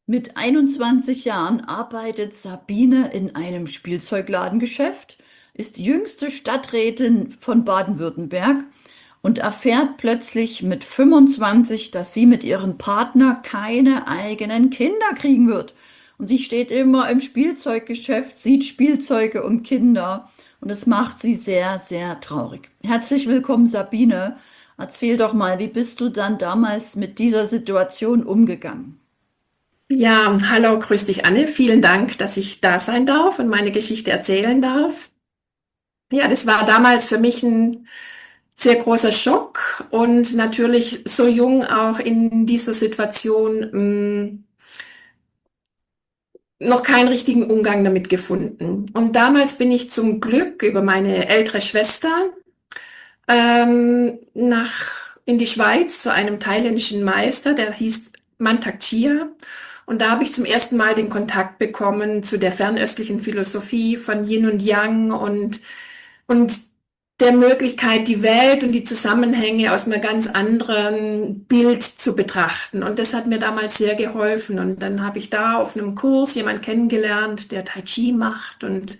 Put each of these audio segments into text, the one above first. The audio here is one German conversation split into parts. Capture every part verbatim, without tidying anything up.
Mit einundzwanzig Jahren arbeitet Sabine in einem Spielzeugladengeschäft, ist jüngste Stadträtin von Baden-Württemberg und erfährt plötzlich mit fünfundzwanzig, dass sie mit ihrem Partner keine eigenen Kinder kriegen wird. Und sie steht immer im Spielzeuggeschäft, sieht Spielzeuge und Kinder und es macht sie sehr, sehr traurig. Herzlich willkommen, Sabine. Erzähl doch mal, wie bist du dann damals mit dieser Situation umgegangen? Ja, hallo, grüß dich, Anne. Vielen Dank, dass ich da sein darf und meine Geschichte erzählen darf. Ja, das war damals für mich ein sehr großer Schock und natürlich so jung auch in dieser Situation mh, noch keinen richtigen Umgang damit gefunden. Und damals bin ich zum Glück über meine ältere Schwester ähm, nach in die Schweiz zu einem thailändischen Meister, der hieß Mantak Chia. Und da habe ich zum ersten Mal den Kontakt bekommen zu der fernöstlichen Philosophie von Yin und Yang und, und der Möglichkeit, die Welt und die Zusammenhänge aus einem ganz anderen Bild zu betrachten. Und das hat mir damals sehr geholfen. Und dann habe ich da auf einem Kurs jemanden kennengelernt, der Tai Chi macht und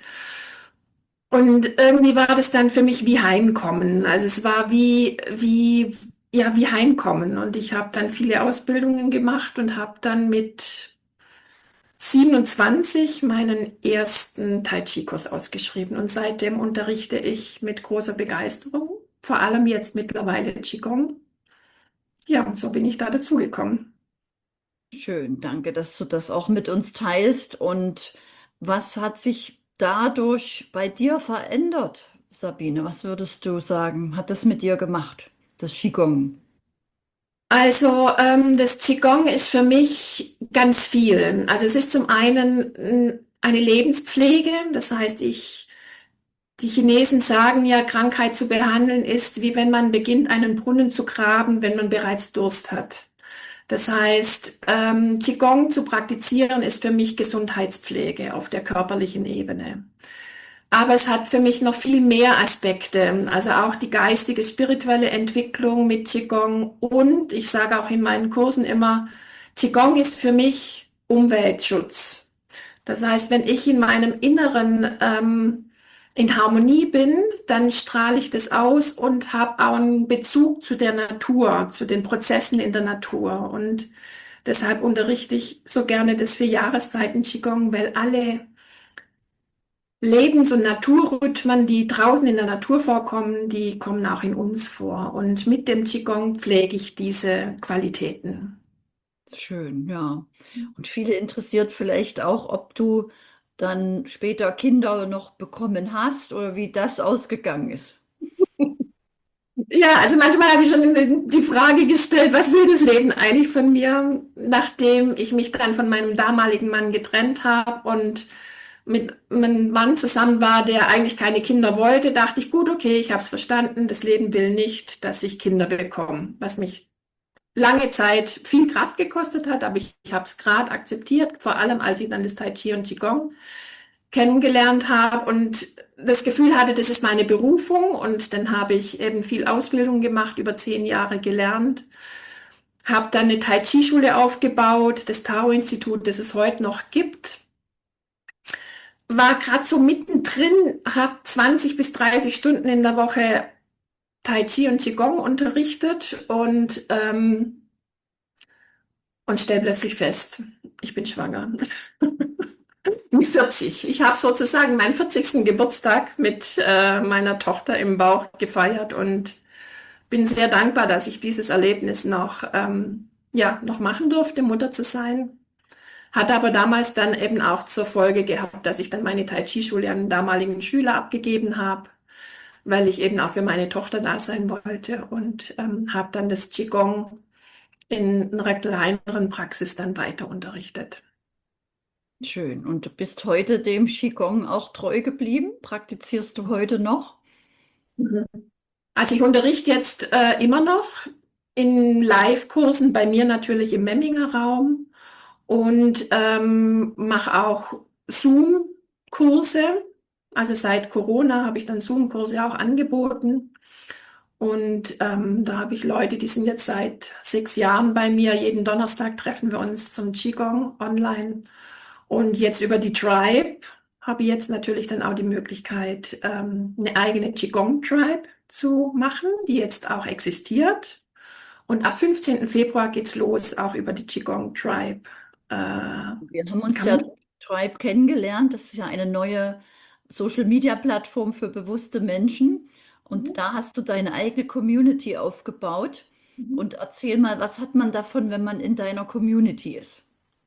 und irgendwie war das dann für mich wie Heimkommen. Also es war wie, wie, ja, wie Heimkommen. Und ich habe dann viele Ausbildungen gemacht und habe dann mit siebenundzwanzig meinen ersten Tai Chi-Kurs ausgeschrieben. Und seitdem unterrichte ich mit großer Begeisterung, vor allem jetzt mittlerweile Qigong. Ja, und so bin ich da dazugekommen. Schön, danke, dass du das auch mit uns teilst. Und was hat sich dadurch bei dir verändert, Sabine? Was würdest du sagen, hat das mit dir gemacht, das Qigong? Also ähm, das Qigong ist für mich ganz viel. Also es ist zum einen mm, eine Lebenspflege, das heißt, ich, die Chinesen sagen ja, Krankheit zu behandeln ist, wie wenn man beginnt, einen Brunnen zu graben, wenn man bereits Durst hat. Das heißt, ähm, Qigong zu praktizieren ist für mich Gesundheitspflege auf der körperlichen Ebene. Aber es hat für mich noch viel mehr Aspekte, also auch die geistige, spirituelle Entwicklung mit Qigong. Und ich sage auch in meinen Kursen immer, Qigong ist für mich Umweltschutz. Das heißt, wenn ich in meinem Inneren ähm, in Harmonie bin, dann strahle ich das aus und habe auch einen Bezug zu der Natur, zu den Prozessen in der Natur. Und deshalb unterrichte ich so gerne das vier Jahreszeiten Qigong, weil alle Lebens- und Naturrhythmen, die draußen in der Natur vorkommen, die kommen auch in uns vor. Und mit dem Qigong pflege ich diese Qualitäten. Schön, ja. Und viele interessiert vielleicht auch, ob du dann später Kinder noch bekommen hast oder wie das ausgegangen ist. Ja, also manchmal habe ich schon die Frage gestellt, was will das Leben eigentlich von mir, nachdem ich mich dann von meinem damaligen Mann getrennt habe und mit einem Mann zusammen war, der eigentlich keine Kinder wollte, dachte ich, gut, okay, ich habe es verstanden, das Leben will nicht, dass ich Kinder bekomme, was mich lange Zeit viel Kraft gekostet hat, aber ich, ich habe es gerade akzeptiert, vor allem als ich dann das Tai Chi und Qigong kennengelernt habe und das Gefühl hatte, das ist meine Berufung. Und dann habe ich eben viel Ausbildung gemacht, über zehn Jahre gelernt, habe dann eine Tai Chi-Schule aufgebaut, das Tao-Institut, das es heute noch gibt. War gerade so mittendrin, habe zwanzig bis dreißig Stunden in der Woche Tai Chi und Qigong unterrichtet und, ähm, und stell plötzlich fest, ich bin schwanger. Mit vierzig. Ich habe sozusagen meinen vierzigsten Geburtstag mit äh, meiner Tochter im Bauch gefeiert und bin sehr dankbar, dass ich dieses Erlebnis noch, ähm, ja, noch machen durfte, Mutter zu sein. Hat aber damals dann eben auch zur Folge gehabt, dass ich dann meine Tai Chi-Schule an einen damaligen Schüler abgegeben habe, weil ich eben auch für meine Tochter da sein wollte und ähm, habe dann das Qigong in einer kleineren Praxis dann weiter unterrichtet. Schön. Und du bist heute dem Qigong auch treu geblieben? Praktizierst du heute noch? Mhm. Also ich unterrichte jetzt äh, immer noch in Live-Kursen, bei mir natürlich im Memminger Raum und ähm, mache auch Zoom-Kurse. Also seit Corona habe ich dann Zoom-Kurse auch angeboten. Und ähm, da habe ich Leute, die sind jetzt seit sechs Jahren bei mir. Jeden Donnerstag treffen wir uns zum Qigong online. Und jetzt über die Tribe habe ich jetzt natürlich dann auch die Möglichkeit, ähm, eine eigene Qigong-Tribe zu machen, die jetzt auch existiert. Und ab fünfzehnten Februar geht's los, auch über die Qigong Tribe. Äh, Wir haben uns ja kann, durch Tribe kennengelernt. Das ist ja eine neue Social-Media-Plattform für bewusste Menschen. Und da hast du deine eigene Community aufgebaut. Und erzähl mal, was hat man davon, wenn man in deiner Community ist?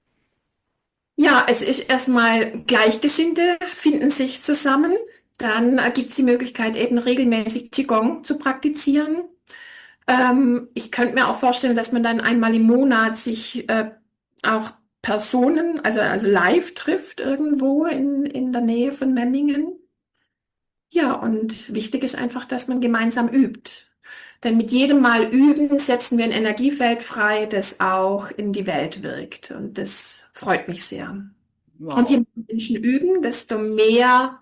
ja, es ist erstmal Gleichgesinnte finden sich zusammen. Dann äh, gibt es die Möglichkeit, eben regelmäßig Qigong zu praktizieren. Ähm, ich könnte mir auch vorstellen, dass man dann einmal im Monat sich äh, auch Personen, also, also live trifft irgendwo in, in der Nähe von Memmingen. Ja, und wichtig ist einfach, dass man gemeinsam übt. Denn mit jedem Mal üben setzen wir ein Energiefeld frei, das auch in die Welt wirkt. Und das freut mich sehr. Und je Wow. mehr Menschen üben, desto mehr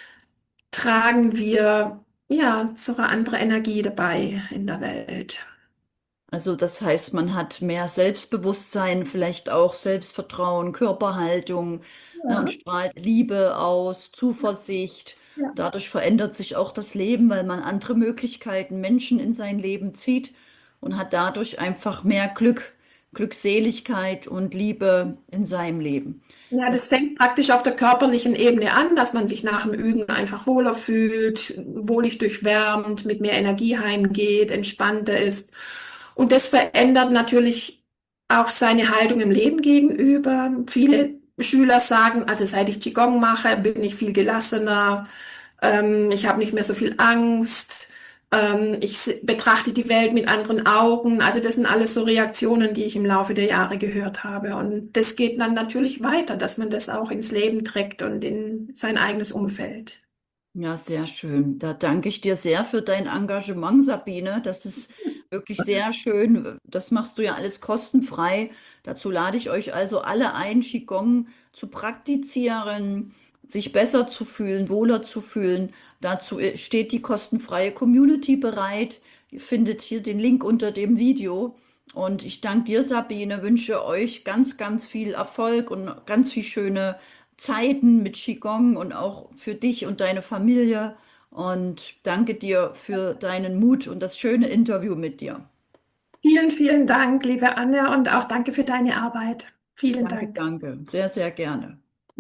tragen wir ja zu einer anderen Energie dabei in der Welt. Also das heißt, man hat mehr Selbstbewusstsein, vielleicht auch Selbstvertrauen, Körperhaltung, ne, und Ja, strahlt Liebe aus, Zuversicht. ja. Dadurch verändert sich auch das Leben, weil man andere Möglichkeiten, Menschen in sein Leben zieht und hat dadurch einfach mehr Glück, Glückseligkeit und Liebe in seinem Leben. Ja, Das, das fängt praktisch auf der körperlichen Ebene an, dass man sich nach dem Üben einfach wohler fühlt, wohlig durchwärmt, mit mehr Energie heimgeht, entspannter ist. Und das verändert natürlich auch seine Haltung im Leben gegenüber. Viele Schüler sagen, also seit ich Qigong mache, bin ich viel gelassener, ähm, ich habe nicht mehr so viel Angst, ähm, ich se- betrachte die Welt mit anderen Augen. Also das sind alles so Reaktionen, die ich im Laufe der Jahre gehört habe. Und das geht dann natürlich weiter, dass man das auch ins Leben trägt und in sein eigenes Umfeld. ja, sehr schön. Da danke ich dir sehr für dein Engagement, Sabine. Das ist wirklich sehr schön. Das machst du ja alles kostenfrei. Dazu lade ich euch also alle ein, Qigong zu praktizieren, sich besser zu fühlen, wohler zu fühlen. Dazu äh, steht die kostenfreie Community bereit. Ihr findet hier den Link unter dem Video. Und ich danke dir, Sabine, wünsche euch ganz, ganz viel Erfolg und ganz viel schöne Zeiten mit Qigong und auch für dich und deine Familie. Und danke dir für deinen Mut und das schöne Interview mit dir. Vielen, vielen Dank, liebe Anja, und auch danke für deine Arbeit. Vielen Danke, Dank. danke. Sehr, sehr gerne.